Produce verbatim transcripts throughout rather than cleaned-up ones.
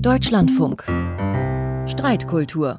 Deutschlandfunk. Streitkultur.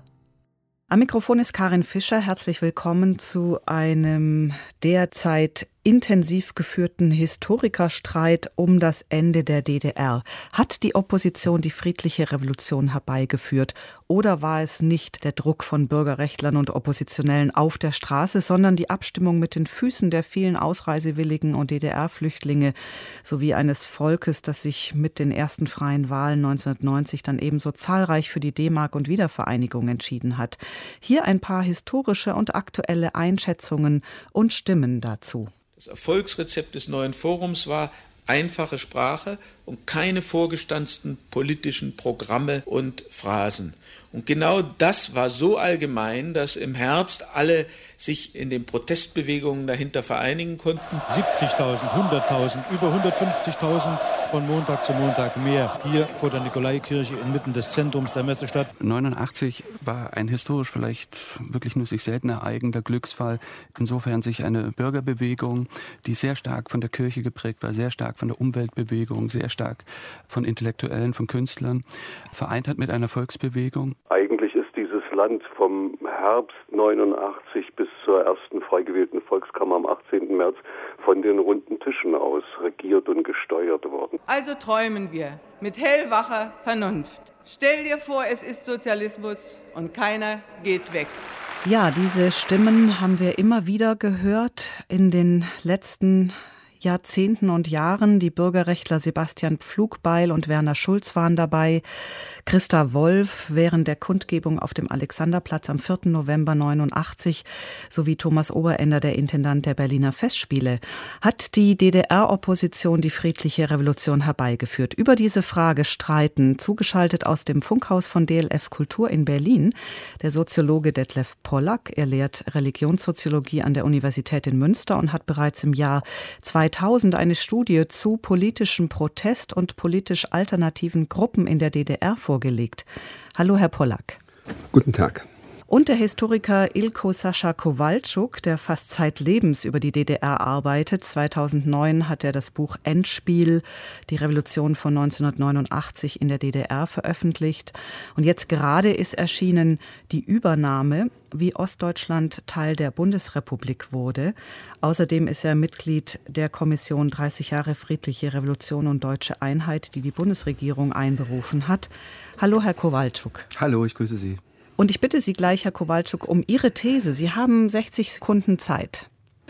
Am Mikrofon ist Karin Fischer. Herzlich willkommen zu einem derzeit intensiv geführten Historikerstreit um das Ende der D D R. Hat die Opposition die friedliche Revolution herbeigeführt oder war es nicht der Druck von Bürgerrechtlern und Oppositionellen auf der Straße, sondern die Abstimmung mit den Füßen der vielen Ausreisewilligen und D D R-Flüchtlinge sowie eines Volkes, das sich mit den ersten freien Wahlen neunzehnhundertneunzig dann ebenso zahlreich für die D-Mark und Wiedervereinigung entschieden hat? Hier ein paar historische und aktuelle Einschätzungen und Stimmen dazu. Das Erfolgsrezept des neuen Forums war einfache Sprache und keine vorgestanzten politischen Programme und Phrasen. Und genau das war so allgemein, dass im Herbst alle sich in den Protestbewegungen dahinter vereinigen konnten. siebzigtausend, hunderttausend, über hundertfünfzigtausend von Montag zu Montag mehr hier vor der Nikolaikirche inmitten des Zentrums der Messestadt. neunundachtzig war ein historisch vielleicht wirklich nur sich selten ereignender Glücksfall. Insofern sich eine Bürgerbewegung, die sehr stark von der Kirche geprägt war, sehr stark von der Umweltbewegung, sehr stark von Intellektuellen, von Künstlern, vereint hat mit einer Volksbewegung. Eigentlich ist dieses Land vom Herbst neunundachtzig bis zur ersten frei gewählten Volkskammer am achtzehnten März von den runden Tischen aus regiert und gesteuert worden. Also träumen wir mit hellwacher Vernunft. Stell dir vor, es ist Sozialismus und keiner geht weg. Ja, diese Stimmen haben wir immer wieder gehört in den letzten Jahrzehnten und Jahren. Die Bürgerrechtler Sebastian Pflugbeil und Werner Schulz waren dabei. Christa Wolf während der Kundgebung auf dem Alexanderplatz am vierten November neunundachtzig sowie Thomas Oberender, der Intendant der Berliner Festspiele. Hat die D D R-Opposition die friedliche Revolution herbeigeführt? Über diese Frage streiten, zugeschaltet aus dem Funkhaus von D L F Kultur in Berlin, der Soziologe Detlef Pollack. Er lehrt Religionssoziologie an der Universität in Münster und hat bereits im Jahr zweitausend eine Studie zu politischem Protest und politisch alternativen Gruppen in der D D R vorgelegt. Hallo, Herr Pollack. Guten Tag. Und der Historiker Ilko Sascha Kowalczuk, der fast zeitlebens über die D D R arbeitet. zweitausendneun hat er das Buch Endspiel, die Revolution von neunzehnhundertneunundachtzig in der D D R veröffentlicht. Und jetzt gerade ist erschienen die Übernahme, wie Ostdeutschland Teil der Bundesrepublik wurde. Außerdem ist er Mitglied der Kommission dreißig Jahre friedliche Revolution und deutsche Einheit, die die Bundesregierung einberufen hat. Hallo, Herr Kowalczuk. Hallo, ich grüße Sie. Und ich bitte Sie gleich, Herr Kowalczuk, um Ihre These. Sie haben sechzig Sekunden Zeit.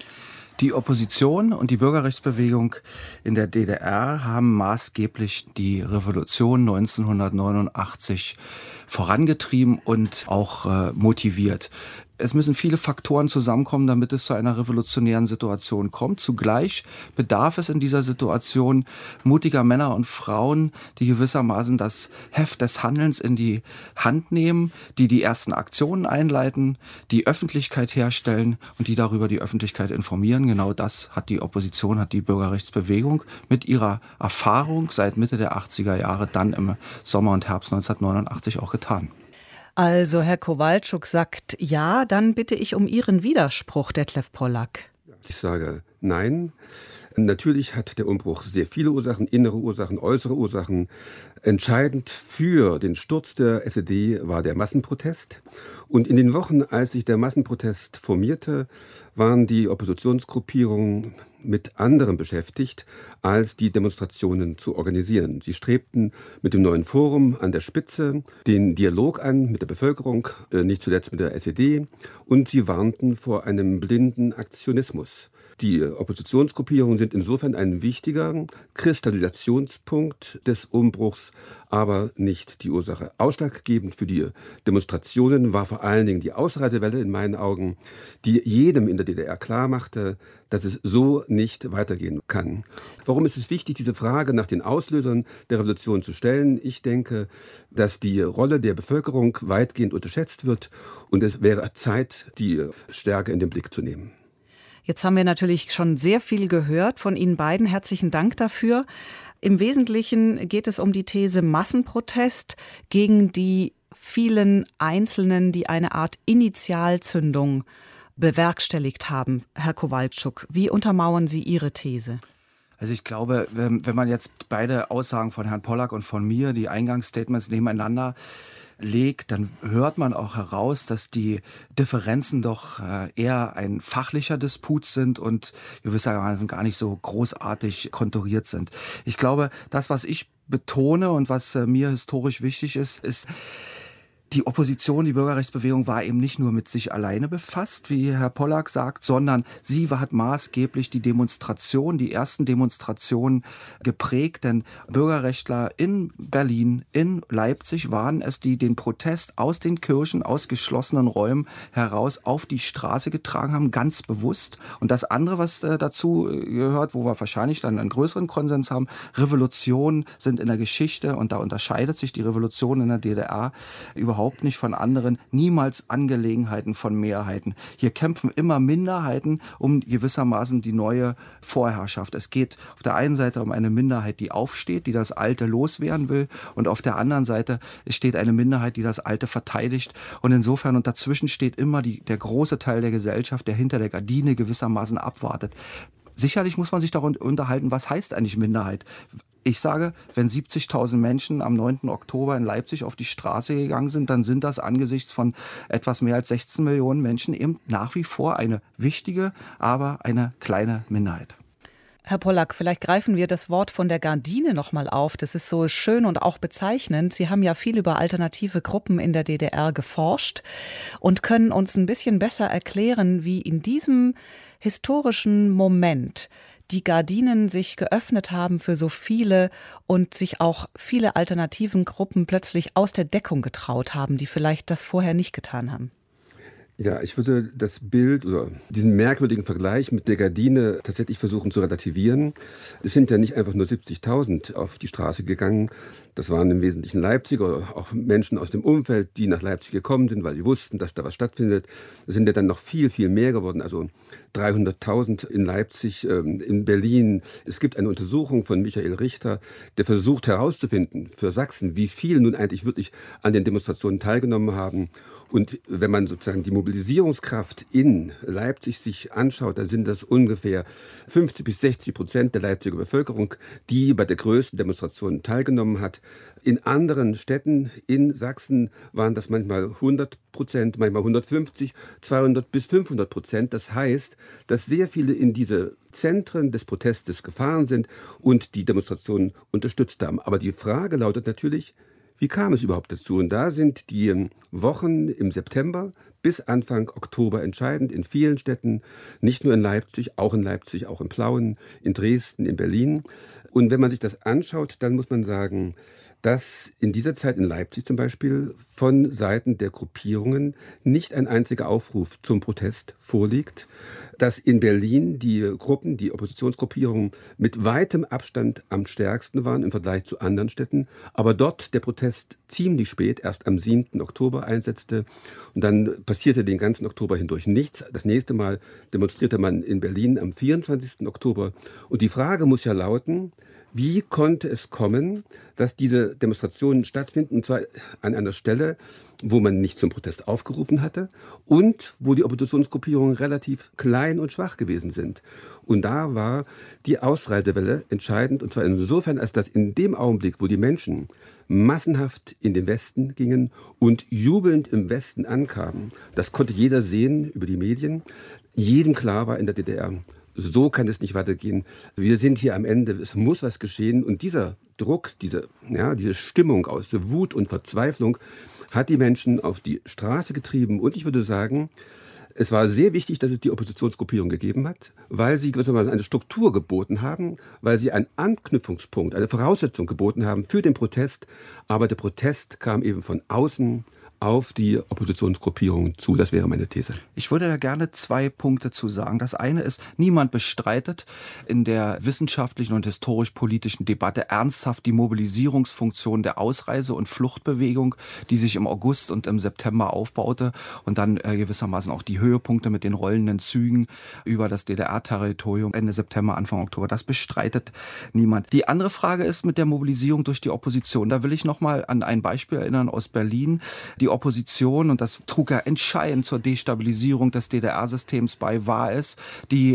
Die Opposition und die Bürgerrechtsbewegung in der D D R haben maßgeblich die Revolution neunzehnhundertneunundachtzig vorangetrieben und auch äh, motiviert. Es müssen viele Faktoren zusammenkommen, damit es zu einer revolutionären Situation kommt. Zugleich bedarf es in dieser Situation mutiger Männer und Frauen, die gewissermaßen das Heft des Handelns in die Hand nehmen, die die ersten Aktionen einleiten, die Öffentlichkeit herstellen und die darüber die Öffentlichkeit informieren. Genau das hat die Opposition, hat die Bürgerrechtsbewegung mit ihrer Erfahrung seit Mitte der achtziger Jahre dann im Sommer und Herbst neunzehnhundertneunundachtzig auch getan. Also Herr Kowalczuk sagt ja, dann bitte ich um Ihren Widerspruch, Detlef Pollack. Ich sage nein. Natürlich hat der Umbruch sehr viele Ursachen, innere Ursachen, äußere Ursachen. Entscheidend für den Sturz der S E D war der Massenprotest. Und in den Wochen, als sich der Massenprotest formierte, waren die Oppositionsgruppierungen mit anderem beschäftigt, als die Demonstrationen zu organisieren. Sie strebten mit dem neuen Forum an der Spitze den Dialog an mit der Bevölkerung, nicht zuletzt mit der S E D, und sie warnten vor einem blinden Aktionismus. Die Oppositionsgruppierungen sind insofern ein wichtiger Kristallisationspunkt des Umbruchs, aber nicht die Ursache. Ausschlaggebend für die Demonstrationen war vor allen Dingen die Ausreisewelle in meinen Augen, die jedem in der D D R klar machte, dass es so nicht weitergehen kann. Warum ist es wichtig, diese Frage nach den Auslösern der Revolution zu stellen? Ich denke, dass die Rolle der Bevölkerung weitgehend unterschätzt wird und es wäre Zeit, die Stärke in den Blick zu nehmen. Jetzt haben wir natürlich schon sehr viel gehört von Ihnen beiden. Herzlichen Dank dafür. Im Wesentlichen geht es um die These Massenprotest gegen die vielen Einzelnen, die eine Art Initialzündung bewerkstelligt haben. Herr Kowalczuk, wie untermauern Sie Ihre These? Also ich glaube, wenn man jetzt beide Aussagen von Herrn Pollack und von mir, die Eingangsstatements nebeneinander legt, dann hört man auch heraus, dass die Differenzen doch eher ein fachlicher Disput sind und gewissermaßen gar nicht so großartig konturiert sind. Ich glaube, das, was ich betone und was mir historisch wichtig ist, ist, die Opposition, die Bürgerrechtsbewegung war eben nicht nur mit sich alleine befasst, wie Herr Pollack sagt, sondern sie hat maßgeblich die Demonstration, die ersten Demonstrationen geprägt. Denn Bürgerrechtler in Berlin, in Leipzig waren es, die den Protest aus den Kirchen, aus geschlossenen Räumen heraus auf die Straße getragen haben, ganz bewusst. Und das andere, was dazu gehört, wo wir wahrscheinlich dann einen größeren Konsens haben, Revolutionen sind in der Geschichte, und da unterscheidet sich die Revolution in der D D R überhaupt überhaupt nicht von anderen, niemals Angelegenheiten von Mehrheiten. Hier kämpfen immer Minderheiten um gewissermaßen die neue Vorherrschaft. Es geht auf der einen Seite um eine Minderheit, die aufsteht, die das Alte loswerden will, und auf der anderen Seite steht eine Minderheit, die das Alte verteidigt. Und insofern, und dazwischen steht immer die, der große Teil der Gesellschaft, der hinter der Gardine gewissermaßen abwartet. Sicherlich muss man sich darüber unterhalten, was heißt eigentlich Minderheit? Ich sage, wenn siebzigtausend Menschen am neunten Oktober in Leipzig auf die Straße gegangen sind, dann sind das angesichts von etwas mehr als sechzehn Millionen Menschen eben nach wie vor eine wichtige, aber eine kleine Minderheit. Herr Pollack, vielleicht greifen wir das Wort von der Gardine noch mal auf. Das ist so schön und auch bezeichnend. Sie haben ja viel über alternative Gruppen in der D D R geforscht und können uns ein bisschen besser erklären, wie in diesem historischen Moment die Gardinen sich geöffnet haben für so viele und sich auch viele alternativen Gruppen plötzlich aus der Deckung getraut haben, die vielleicht das vorher nicht getan haben. Ja, ich würde das Bild oder diesen merkwürdigen Vergleich mit der Gardine tatsächlich versuchen zu relativieren. Es sind ja nicht einfach nur siebzigtausend auf die Straße gegangen. Das waren im Wesentlichen Leipziger oder auch Menschen aus dem Umfeld, die nach Leipzig gekommen sind, weil sie wussten, dass da was stattfindet. Es sind ja dann noch viel, viel mehr geworden. Also dreihunderttausend in Leipzig, in Berlin. Es gibt eine Untersuchung von Michael Richter, der versucht herauszufinden für Sachsen, wie viele nun eigentlich wirklich an den Demonstrationen teilgenommen haben. Und wenn man sozusagen die Mobilisierungskraft in Leipzig sich anschaut, dann sind das ungefähr fünfzig bis sechzig Prozent der Leipziger Bevölkerung, die bei der größten Demonstration teilgenommen hat. In anderen Städten in Sachsen waren das manchmal hundert Prozent, manchmal hundertfünfzig, zweihundert bis fünfhundert Prozent. Das heißt, dass sehr viele in diese Zentren des Protestes gefahren sind und die Demonstrationen unterstützt haben. Aber die Frage lautet natürlich, wie kam es überhaupt dazu? Und da sind die Wochen im September bis Anfang Oktober entscheidend in vielen Städten, nicht nur in Leipzig, auch in Leipzig, auch in Plauen, in Dresden, in Berlin. Und wenn man sich das anschaut, dann muss man sagen, dass in dieser Zeit in Leipzig zum Beispiel von Seiten der Gruppierungen nicht ein einziger Aufruf zum Protest vorliegt, dass in Berlin die Gruppen, die Oppositionsgruppierungen mit weitem Abstand am stärksten waren im Vergleich zu anderen Städten, aber dort der Protest ziemlich spät, erst am siebten Oktober einsetzte, und dann passierte den ganzen Oktober hindurch nichts. Das nächste Mal demonstrierte man in Berlin am vierundzwanzigsten Oktober, und die Frage muss ja lauten, wie konnte es kommen, dass diese Demonstrationen stattfinden, und zwar an einer Stelle, wo man nicht zum Protest aufgerufen hatte und wo die Oppositionsgruppierungen relativ klein und schwach gewesen sind. Und da war die Ausreisewelle entscheidend, und zwar insofern, als dass in dem Augenblick, wo die Menschen massenhaft in den Westen gingen und jubelnd im Westen ankamen, das konnte jeder sehen über die Medien, jedem klar war in der D D R, so kann es nicht weitergehen. Wir sind hier am Ende, es muss was geschehen. Und dieser Druck, diese, ja, diese Stimmung aus Wut und Verzweiflung hat die Menschen auf die Straße getrieben. Und ich würde sagen, es war sehr wichtig, dass es die Oppositionsgruppierung gegeben hat, weil sie gewissermaßen eine Struktur geboten haben, weil sie einen Anknüpfungspunkt, eine Voraussetzung geboten haben für den Protest. Aber der Protest kam eben von außen auf die Oppositionsgruppierungen zu. Das wäre meine These. Ich würde da gerne zwei Punkte zu sagen. Das eine ist, niemand bestreitet in der wissenschaftlichen und historisch-politischen Debatte ernsthaft die Mobilisierungsfunktion der Ausreise- und Fluchtbewegung, die sich im August und im September aufbaute und dann äh, gewissermaßen auch die Höhepunkte mit den rollenden Zügen über das D D R-Territorium Ende September, Anfang Oktober. Das bestreitet niemand. Die andere Frage ist mit der Mobilisierung durch die Opposition. Da will ich noch mal an ein Beispiel erinnern aus Berlin. Die Opposition, und das trug ja entscheidend zur Destabilisierung des D D R-Systems bei, war es, die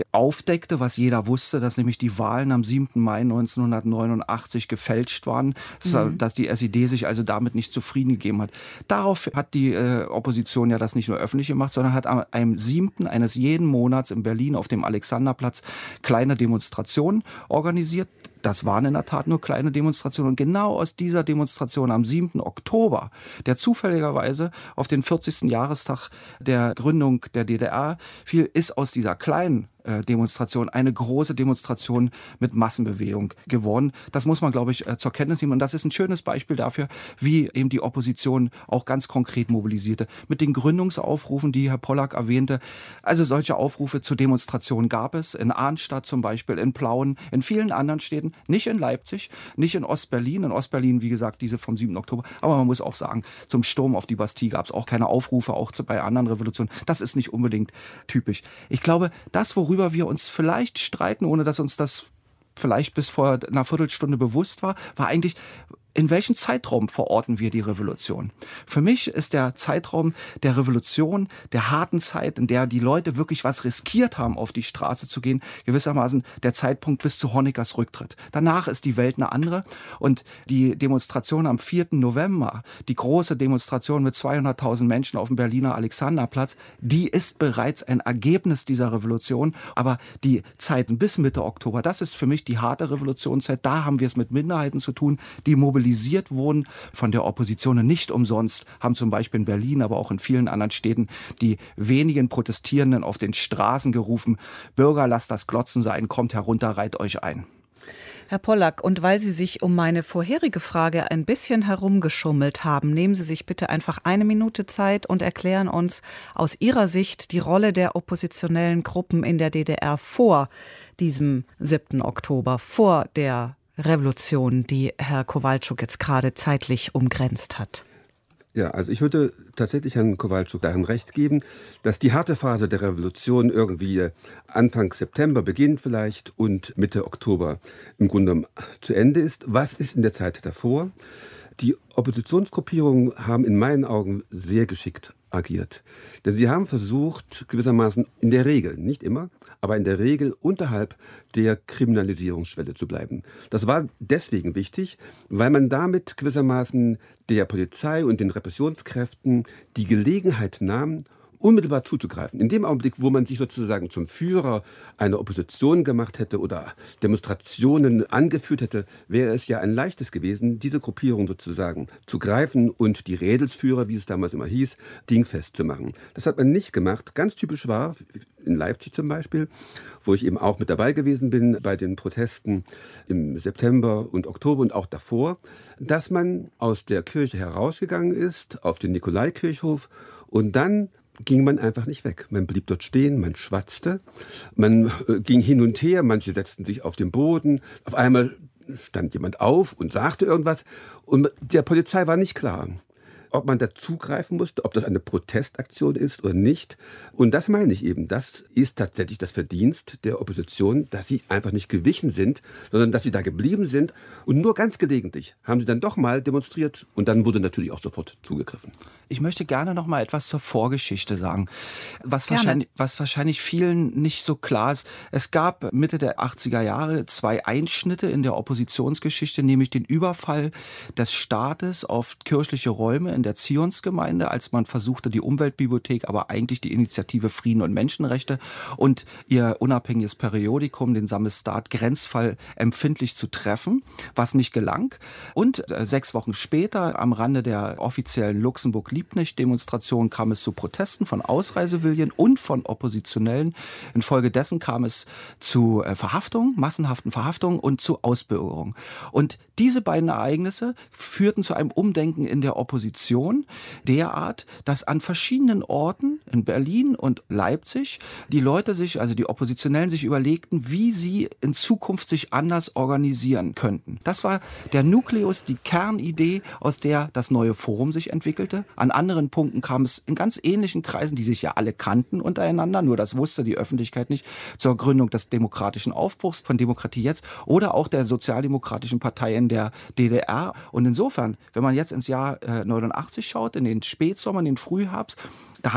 aufdeckte, was jeder wusste, dass nämlich die Wahlen am siebten Mai neunzehnhundertneunundachtzig gefälscht waren, mhm. dass die S E D sich also damit nicht zufrieden gegeben hat. Darauf hat die äh, Opposition ja das nicht nur öffentlich gemacht, sondern hat am, am siebten eines jeden Monats in Berlin auf dem Alexanderplatz kleine Demonstrationen organisiert. Das waren in der Tat nur kleine Demonstrationen. Und genau aus dieser Demonstration am siebten Oktober, der zufälligerweise auf den vierzigsten Jahrestag der Gründung der D D R fiel, ist aus dieser kleinen Demonstration eine große Demonstration mit Massenbewegung geworden. Das muss man, glaube ich, zur Kenntnis nehmen. Und das ist ein schönes Beispiel dafür, wie eben die Opposition auch ganz konkret mobilisierte. Mit den Gründungsaufrufen, die Herr Pollack erwähnte. Also solche Aufrufe zu Demonstrationen gab es. In Arnstadt zum Beispiel, in Plauen, in vielen anderen Städten. Nicht in Leipzig, nicht in Ostberlin. In Ostberlin, wie gesagt, diese vom siebten Oktober. Aber man muss auch sagen, zum Sturm auf die Bastille gab es auch keine Aufrufe, auch bei anderen Revolutionen. Das ist nicht unbedingt typisch. Ich glaube, das, worüber worüber wir uns vielleicht streiten, ohne dass uns das vielleicht bis vor einer Viertelstunde bewusst war, war eigentlich, in welchem Zeitraum verorten wir die Revolution? Für mich ist der Zeitraum der Revolution, der harten Zeit, in der die Leute wirklich was riskiert haben, auf die Straße zu gehen, gewissermaßen der Zeitpunkt bis zu Honeckers Rücktritt. Danach ist die Welt eine andere und die Demonstration am vierten November, die große Demonstration mit zweihunderttausend Menschen auf dem Berliner Alexanderplatz, die ist bereits ein Ergebnis dieser Revolution, aber die Zeiten bis Mitte Oktober, das ist für mich die harte Revolutionszeit, da haben wir es mit Minderheiten zu tun, die mobilisiert mobilisiert wurden von der Opposition. Und nicht umsonst haben zum Beispiel in Berlin, aber auch in vielen anderen Städten die wenigen Protestierenden auf den Straßen gerufen, Bürger, lasst das Glotzen sein, kommt herunter, reiht euch ein. Herr Pollack, und weil Sie sich um meine vorherige Frage ein bisschen herumgeschummelt haben, nehmen Sie sich bitte einfach eine Minute Zeit und erklären uns aus Ihrer Sicht die Rolle der oppositionellen Gruppen in der D D R vor diesem siebten Oktober, vor der Revolution, die Herr Kowalczuk jetzt gerade zeitlich umgrenzt hat. Ja, also ich würde tatsächlich Herrn Kowalczuk darin recht geben, dass die harte Phase der Revolution irgendwie Anfang September beginnt vielleicht und Mitte Oktober im Grunde zu Ende ist. Was ist in der Zeit davor? Die Oppositionsgruppierungen haben in meinen Augen sehr geschickt agiert. Denn sie haben versucht, gewissermaßen in der Regel, nicht immer, aber in der Regel unterhalb der Kriminalisierungsschwelle zu bleiben. Das war deswegen wichtig, weil man damit gewissermaßen der Polizei und den Repressionskräften die Gelegenheit nahm, unmittelbar zuzugreifen. In dem Augenblick, wo man sich sozusagen zum Führer einer Opposition gemacht hätte oder Demonstrationen angeführt hätte, wäre es ja ein leichtes gewesen, diese Gruppierung sozusagen zu greifen und die Rädelsführer, wie es damals immer hieß, dingfest zu machen. Das hat man nicht gemacht. Ganz typisch war, in Leipzig zum Beispiel, wo ich eben auch mit dabei gewesen bin bei den Protesten im September und Oktober und auch davor, dass man aus der Kirche herausgegangen ist, auf den Nikolaikirchhof und dann ging man einfach nicht weg. Man blieb dort stehen, man schwatzte, man äh, ging hin und her, manche setzten sich auf den Boden. Auf einmal stand jemand auf und sagte irgendwas und der Polizei war nicht klar, ob man da zugreifen musste, ob das eine Protestaktion ist oder nicht. Und das meine ich eben, das ist tatsächlich das Verdienst der Opposition, dass sie einfach nicht gewichen sind, sondern dass sie da geblieben sind. Und nur ganz gelegentlich haben sie dann doch mal demonstriert und dann wurde natürlich auch sofort zugegriffen. Ich möchte gerne noch mal etwas zur Vorgeschichte sagen, was wahrscheinlich, was wahrscheinlich vielen nicht so klar ist. Es gab Mitte der achtziger Jahre zwei Einschnitte in der Oppositionsgeschichte, nämlich den Überfall des Staates auf kirchliche Räume in der Zionsgemeinde, als man versuchte, die Umweltbibliothek, aber eigentlich die Initiative Frieden und Menschenrechte und ihr unabhängiges Periodikum, den Samizdat, Grenzfall empfindlich zu treffen, was nicht gelang. Und äh, sechs Wochen später, am Rande der offiziellen Luxemburg-Liebknecht-Demonstration, kam es zu Protesten von Ausreisewilligen und von Oppositionellen. Infolgedessen kam es zu äh, Verhaftungen, massenhaften Verhaftungen und zu Ausbürgerungen. Und diese beiden Ereignisse führten zu einem Umdenken in der Opposition derart, dass an verschiedenen Orten in Berlin und Leipzig die Leute sich, also die Oppositionellen sich überlegten, wie sie in Zukunft sich anders organisieren könnten. Das war der Nukleus, die Kernidee, aus der das neue Forum sich entwickelte. An anderen Punkten kam es in ganz ähnlichen Kreisen, die sich ja alle kannten untereinander, nur das wusste die Öffentlichkeit nicht, zur Gründung des demokratischen Aufbruchs von Demokratie Jetzt oder auch der sozialdemokratischen Partei in der D D R. Und insofern, wenn man jetzt ins Jahr äh, neunundachtzig schaut, in den Spätsommer, in den Frühherbst, da hat Herr Pollack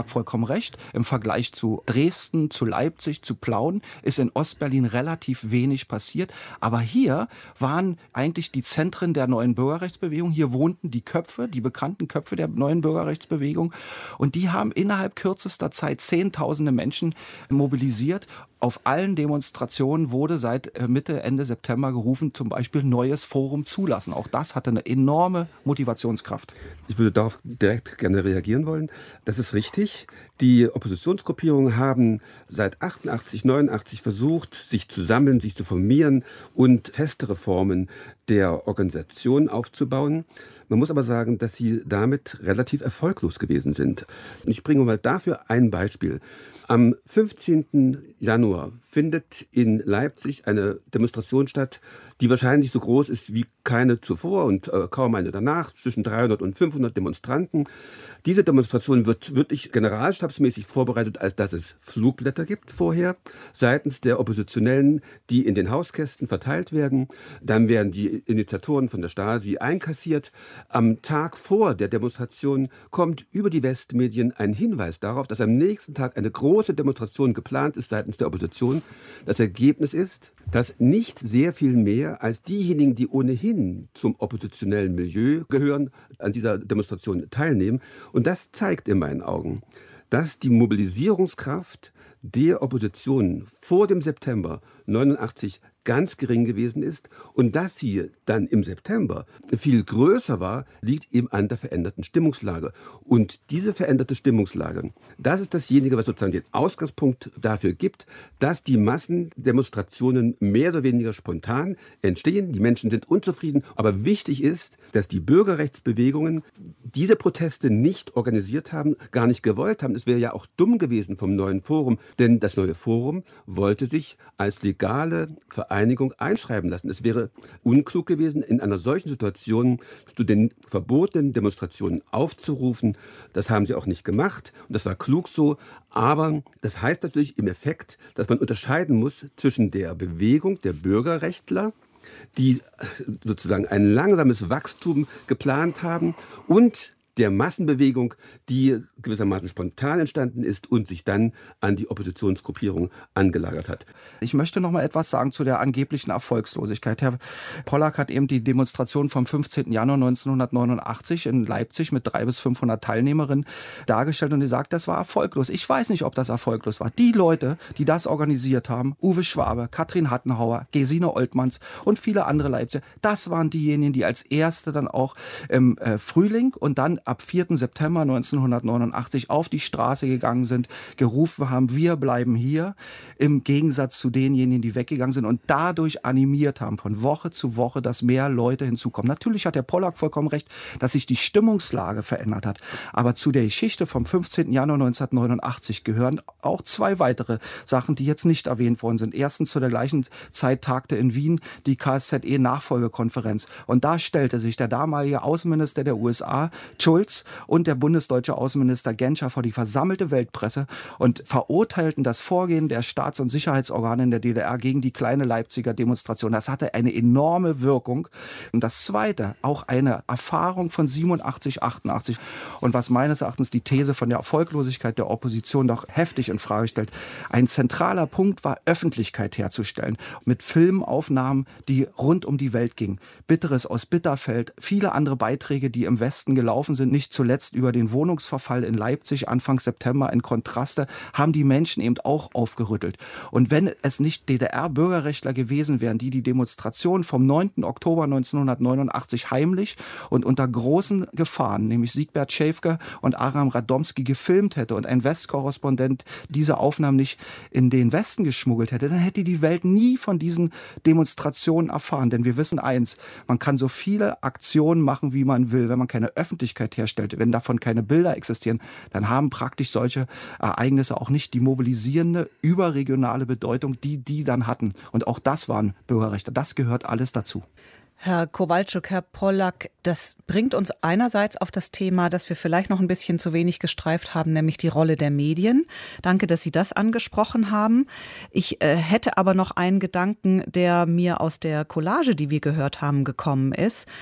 Pollack vollkommen recht. Im Vergleich zu Dresden, zu Leipzig, zu Plauen ist in Ostberlin relativ wenig passiert. Aber hier waren eigentlich die Zentren der neuen Bürgerrechtsbewegung. Hier wohnten die Köpfe, die bekannten Köpfe der neuen Bürgerrechtsbewegung. Und die haben innerhalb kürzester Zeit Zehntausende Menschen mobilisiert. Auf allen Demonstrationen wurde seit Mitte, Ende September gerufen, zum Beispiel neues Forum zulassen. Auch das hatte eine enorme Motivationskraft. Ich würde darauf direkt gerne reagieren wollen. Das ist richtig. Die Oppositionsgruppierungen haben seit achtundachtzig, neunundachtzig versucht, sich zu sammeln, sich zu formieren und festere Formen der Organisation aufzubauen. Man muss aber sagen, dass sie damit relativ erfolglos gewesen sind. Und ich bringe mal dafür ein Beispiel. Am fünfzehnten Januar findet in Leipzig eine Demonstration statt, die wahrscheinlich so groß ist wie keine zuvor und äh, kaum eine danach, zwischen dreihundert und fünfhundert Demonstranten. Diese Demonstration wird wirklich generalstabsmäßig vorbereitet, als dass es Flugblätter gibt vorher, seitens der Oppositionellen, die in den Hauskästen verteilt werden. Dann werden die Initiatoren von der Stasi einkassiert. Am Tag vor der Demonstration kommt über die Westmedien ein Hinweis darauf, dass am nächsten Tag eine große Demonstration geplant ist seitens der Opposition. Das Ergebnis ist, dass nicht sehr viel mehr als diejenigen, die ohnehin zum oppositionellen Milieu gehören, an dieser Demonstration teilnehmen. Und das zeigt in meinen Augen, dass die Mobilisierungskraft der Opposition vor dem September neunundachtzig ganz gering gewesen ist. Und dass sie dann im September viel größer war, liegt eben an der veränderten Stimmungslage. Und diese veränderte Stimmungslage, das ist dasjenige, was sozusagen den Ausgangspunkt dafür gibt, dass die Massendemonstrationen mehr oder weniger spontan entstehen. Die Menschen sind unzufrieden. Aber wichtig ist, dass die Bürgerrechtsbewegungen diese Proteste nicht organisiert haben, gar nicht gewollt haben. Es wäre ja auch dumm gewesen vom neuen Forum, denn das neue Forum wollte sich als legale Vereinigung einschreiben lassen. Es wäre unklug gewesen, in einer solchen Situation zu den verbotenen Demonstrationen aufzurufen. Das haben sie auch nicht gemacht und das war klug so. Aber das heißt natürlich im Effekt, dass man unterscheiden muss zwischen der Bewegung der Bürgerrechtler, die sozusagen ein langsames Wachstum geplant haben, und der Massenbewegung, die gewissermaßen spontan entstanden ist und sich dann an die Oppositionsgruppierung angelagert hat. Ich möchte noch mal etwas sagen zu der angeblichen Erfolgslosigkeit. Herr Pollack hat eben die Demonstration vom fünfzehnten Januar neunzehnhundertneunundachtzig in Leipzig mit dreihundert bis fünfhundert Teilnehmerinnen dargestellt und er sagt, das war erfolglos. Ich weiß nicht, ob das erfolglos war. Die Leute, die das organisiert haben, Uwe Schwabe, Katrin Hattenhauer, Gesine Oltmanns und viele andere Leipziger, das waren diejenigen, die als Erste dann auch im äh, Frühling und dann ab vierten September neunzehnhundertneunundachtzig auf die Straße gegangen sind, gerufen haben, wir bleiben hier, im Gegensatz zu denjenigen, die weggegangen sind und dadurch animiert haben, von Woche zu Woche, dass mehr Leute hinzukommen. Natürlich hat der Pollack vollkommen recht, dass sich die Stimmungslage verändert hat. Aber zu der Geschichte vom fünfzehnten Januar neunzehnhundertneunundachtzig gehören auch zwei weitere Sachen, die jetzt nicht erwähnt worden sind. Erstens, zu der gleichen Zeit tagte in Wien die K S Z E-Nachfolgekonferenz. Und da stellte sich der damalige Außenminister der U S A, Schulz, und der bundesdeutsche Außenminister Genscher vor die versammelte Weltpresse und verurteilten das Vorgehen der Staats- und Sicherheitsorgane in der D D R gegen die kleine Leipziger Demonstration. Das hatte eine enorme Wirkung. Und das Zweite, auch eine Erfahrung von siebenundachtzig, achtundachtzig. Und was meines Erachtens die These von der Erfolglosigkeit der Opposition doch heftig in Frage stellt. Ein zentraler Punkt war, Öffentlichkeit herzustellen. Mit Filmaufnahmen, die rund um die Welt gingen. Bitteres aus Bitterfeld, viele andere Beiträge, die im Westen gelaufen sind, nicht zuletzt über den Wohnungsverfall in Leipzig Anfang September in Kontraste, haben die Menschen eben auch aufgerüttelt. Und wenn es nicht D D R-Bürgerrechtler gewesen wären, die die Demonstration vom neunten Oktober neunzehnhundertneunundachtzig heimlich und unter großen Gefahren, nämlich Siegbert Schäfke und Aram Radomski, gefilmt hätte und ein Westkorrespondent diese Aufnahmen nicht in den Westen geschmuggelt hätte, dann hätte die Welt nie von diesen Demonstrationen erfahren. Denn wir wissen eins, man kann so viele Aktionen machen, wie man will, wenn man keine Öffentlichkeit herstellt, wenn davon keine Bilder existieren, dann haben praktisch solche Ereignisse auch nicht die mobilisierende, überregionale Bedeutung, die die dann hatten. Und auch das waren Bürgerrechte. Das gehört alles dazu. Herr Kowalczuk, Herr Pollack, das bringt uns einerseits auf das Thema, das wir vielleicht noch ein bisschen zu wenig gestreift haben, nämlich die Rolle der Medien. Danke, dass Sie das angesprochen haben. Ich äh, hätte aber noch einen Gedanken, der mir aus der Collage, die wir gehört haben, gekommen ist.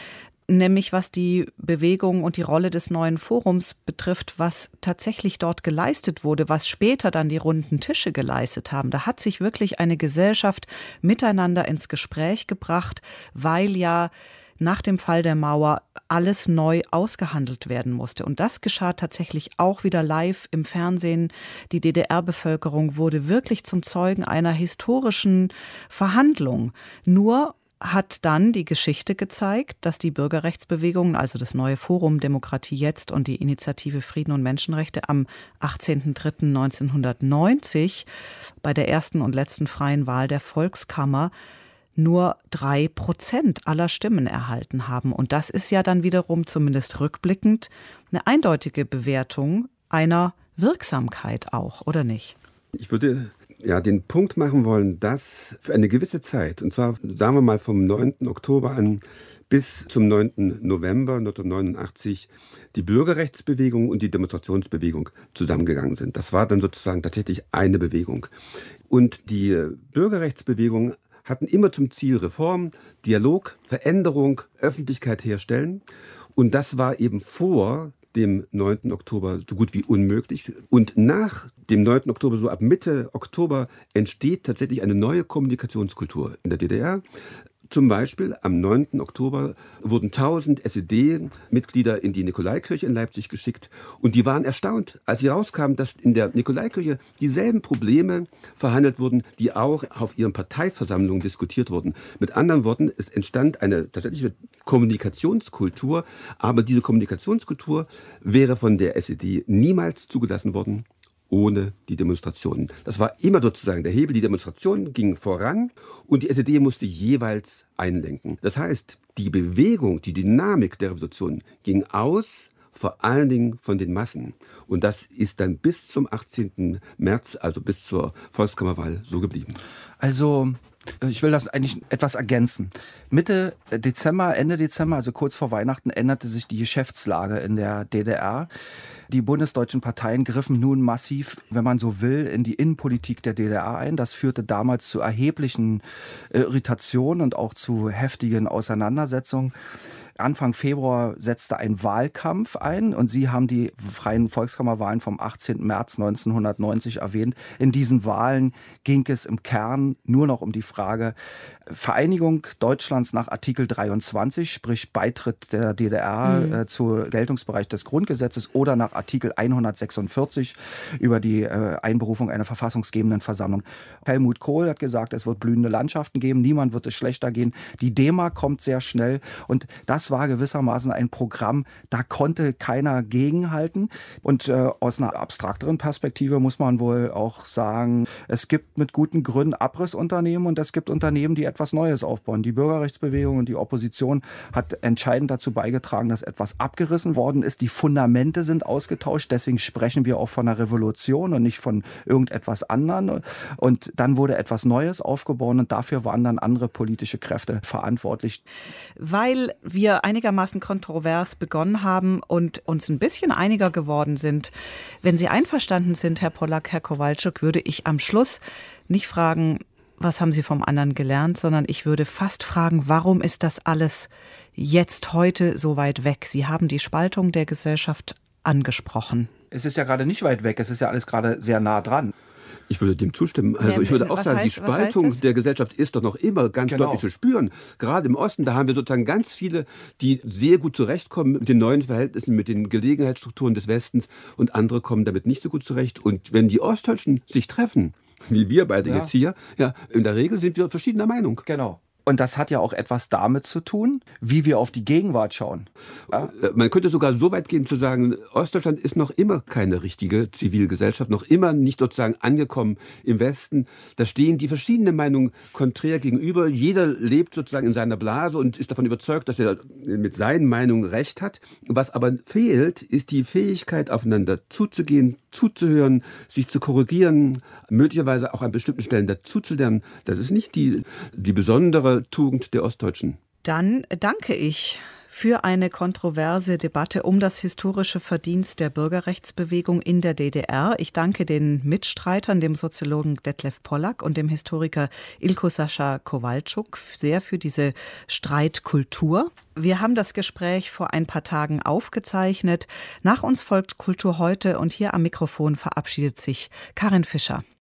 nämlich was die Bewegung und die Rolle des neuen Forums betrifft, was tatsächlich dort geleistet wurde, was später dann die runden Tische geleistet haben. Da hat sich wirklich eine Gesellschaft miteinander ins Gespräch gebracht, weil ja nach dem Fall der Mauer alles neu ausgehandelt werden musste. Und das geschah tatsächlich auch wieder live im Fernsehen. Die D D R-Bevölkerung wurde wirklich zum Zeugen einer historischen Verhandlung. Nur hat dann die Geschichte gezeigt, dass die Bürgerrechtsbewegungen, also das neue Forum Demokratie Jetzt und die Initiative Frieden und Menschenrechte am achtzehnten dritten neunzehnhundertneunzig bei der ersten und letzten freien Wahl der Volkskammer nur drei Prozent aller Stimmen erhalten haben. Und das ist ja dann wiederum, zumindest rückblickend, eine eindeutige Bewertung einer Wirksamkeit auch, oder nicht? Ich würde ja den Punkt machen wollen, dass für eine gewisse Zeit, und zwar sagen wir mal vom neunten Oktober an bis zum neunten November neunzehnhundertneunundachtzig, die Bürgerrechtsbewegung und die Demonstrationsbewegung zusammengegangen sind. Das war dann sozusagen tatsächlich eine Bewegung. Und die Bürgerrechtsbewegung hatten immer zum Ziel Reform, Dialog, Veränderung, Öffentlichkeit herstellen. Und das war eben vor dem neunten Oktober so gut wie unmöglich. Und nach dem neunten Oktober, so ab Mitte Oktober, entsteht tatsächlich eine neue Kommunikationskultur in der D D R. Zum Beispiel am neunten Oktober wurden tausend S E D-Mitglieder in die Nikolaikirche in Leipzig geschickt. Und die waren erstaunt, als sie rauskamen, dass in der Nikolaikirche dieselben Probleme verhandelt wurden, die auch auf ihren Parteiversammlungen diskutiert wurden. Mit anderen Worten, es entstand eine tatsächliche Kommunikationskultur. Aber diese Kommunikationskultur wäre von der S E D niemals zugelassen worden ohne die Demonstrationen. Das war immer sozusagen der Hebel. Die Demonstrationen gingen voran und die S E D musste jeweils einlenken. Das heißt, die Bewegung, die Dynamik der Revolution ging aus, vor allen Dingen von den Massen. Und das ist dann bis zum achtzehnten März, also bis zur Volkskammerwahl, so geblieben. Also ich will das eigentlich etwas ergänzen. Mitte Dezember, Ende Dezember, also kurz vor Weihnachten, änderte sich die Geschäftslage in der D D R. Die bundesdeutschen Parteien griffen nun massiv, wenn man so will, in die Innenpolitik der D D R ein. Das führte damals zu erheblichen Irritationen und auch zu heftigen Auseinandersetzungen. Anfang Februar setzte ein Wahlkampf ein und Sie haben die freien Volkskammerwahlen vom achtzehnten März neunzehnhundertneunzig erwähnt. In diesen Wahlen ging es im Kern nur noch um die Frage Vereinigung Deutschlands nach Artikel dreiundzwanzig, sprich Beitritt der D D R mhm. äh, zu Geltungsbereich des Grundgesetzes oder nach Artikel hundertsechsundvierzig über die äh, Einberufung einer verfassungsgebenden Versammlung. Helmut Kohl hat gesagt, es wird blühende Landschaften geben, niemand wird es schlechter gehen. Die D E M A kommt sehr schnell und das war gewissermaßen ein Programm, da konnte keiner gegenhalten. Und äh, aus einer abstrakteren Perspektive muss man wohl auch sagen, es gibt mit guten Gründen Abrissunternehmen und es gibt Unternehmen, die etwas Neues aufbauen. Die Bürgerrechtsbewegung und die Opposition hat entscheidend dazu beigetragen, dass etwas abgerissen worden ist. Die Fundamente sind ausgetauscht, deswegen sprechen wir auch von einer Revolution und nicht von irgendetwas anderem. Und dann wurde etwas Neues aufgebaut und dafür waren dann andere politische Kräfte verantwortlich. Weil wir einigermaßen kontrovers begonnen haben und uns ein bisschen einiger geworden sind. Wenn Sie einverstanden sind, Herr Pollack, Herr Kowalczyk, würde ich am Schluss nicht fragen, was haben Sie vom anderen gelernt, sondern ich würde fast fragen, warum ist das alles jetzt heute so weit weg? Sie haben die Spaltung der Gesellschaft angesprochen. Es ist ja gerade nicht weit weg, es ist ja alles gerade sehr nah dran. Ich würde dem zustimmen. Also ich würde auch was sagen, heißt, die Spaltung der Gesellschaft ist doch noch immer ganz genau. deutlich zu spüren. Gerade im Osten, da haben wir sozusagen ganz viele, die sehr gut zurechtkommen mit den neuen Verhältnissen, mit den Gelegenheitsstrukturen des Westens und andere kommen damit nicht so gut zurecht. Und wenn die Ostdeutschen sich treffen, wie wir beide ja. jetzt hier, ja, in der Regel sind wir verschiedener Meinung. Genau. Und das hat ja auch etwas damit zu tun, wie wir auf die Gegenwart schauen. Ja? Man könnte sogar so weit gehen zu sagen, Ostdeutschland ist noch immer keine richtige Zivilgesellschaft, noch immer nicht sozusagen angekommen im Westen. Da stehen die verschiedenen Meinungen konträr gegenüber. Jeder lebt sozusagen in seiner Blase und ist davon überzeugt, dass er mit seinen Meinungen recht hat. Was aber fehlt, ist die Fähigkeit, aufeinander zuzugehen, zuzuhören, sich zu korrigieren, möglicherweise auch an bestimmten Stellen dazuzulernen. Das ist nicht die, die besondere Tugend der Ostdeutschen. Dann danke ich für eine kontroverse Debatte um das historische Verdienst der Bürgerrechtsbewegung in der D D R. Ich danke den Mitstreitern, dem Soziologen Detlef Pollack und dem Historiker Ilko Sascha Kowalczuk, sehr für diese Streitkultur. Wir haben das Gespräch vor ein paar Tagen aufgezeichnet. Nach uns folgt Kultur heute und hier am Mikrofon verabschiedet sich Karin Fischer.